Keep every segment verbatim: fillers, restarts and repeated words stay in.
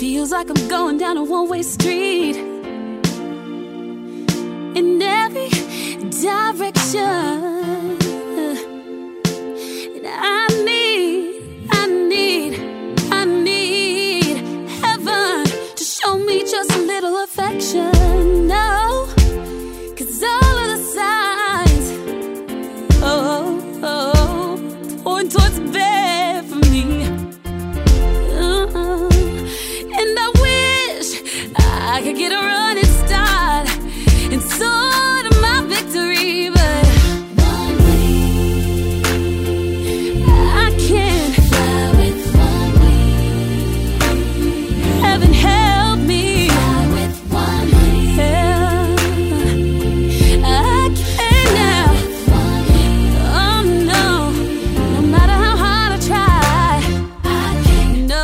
Feels like I'm going down a one-way street in every direction. And I need, I need, I need heaven to show me just a little affection. No, 'cause all of the signs, oh, oh, point towards bed for me. Uh-uh. And I wish I could get a running start and sort of my victory, but one way I can't fly with one wing. Heaven help me fly with one wing. Yeah. I can't now. Oh no, no matter how hard I try, I can't. No.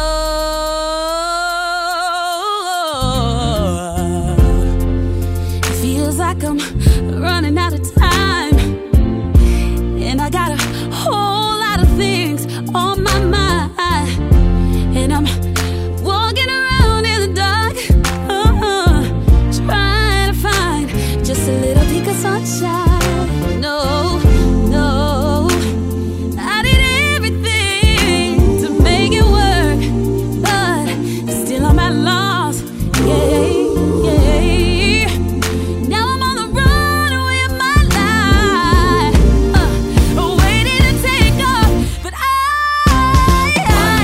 It feels like I'm running out of time, and I got a whole lot of things on my mind, and I'm walking around in the dark, uh-uh, trying to find just a little peek of sunshine. No, no, I did everything to make it work, but still I'm at loss. Yeah, yeah. Now I'm on the run with my life, uh, waiting to take off, but I, I,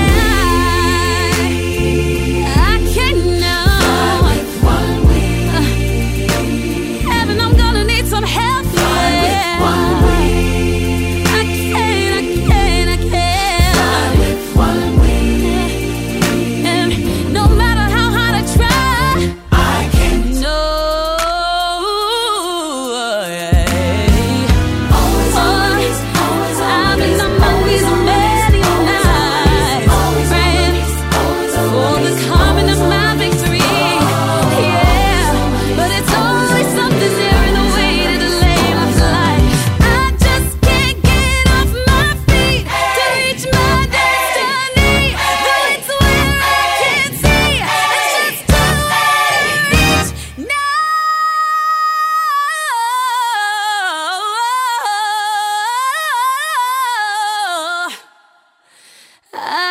I, I can't know. Uh, Heaven, I'm gonna need some help. Yeah. I can't, I can't, I can't. And no matter how hard I try, I can't. No. Always, always, always, I've been on my knees many nights, praying for the coming of my victory. Yeah, but it's always something there in the way to delay my flight. I just can't get off my feet to reach my destiny. Though it's where I can't see, it's just too late to reach now. I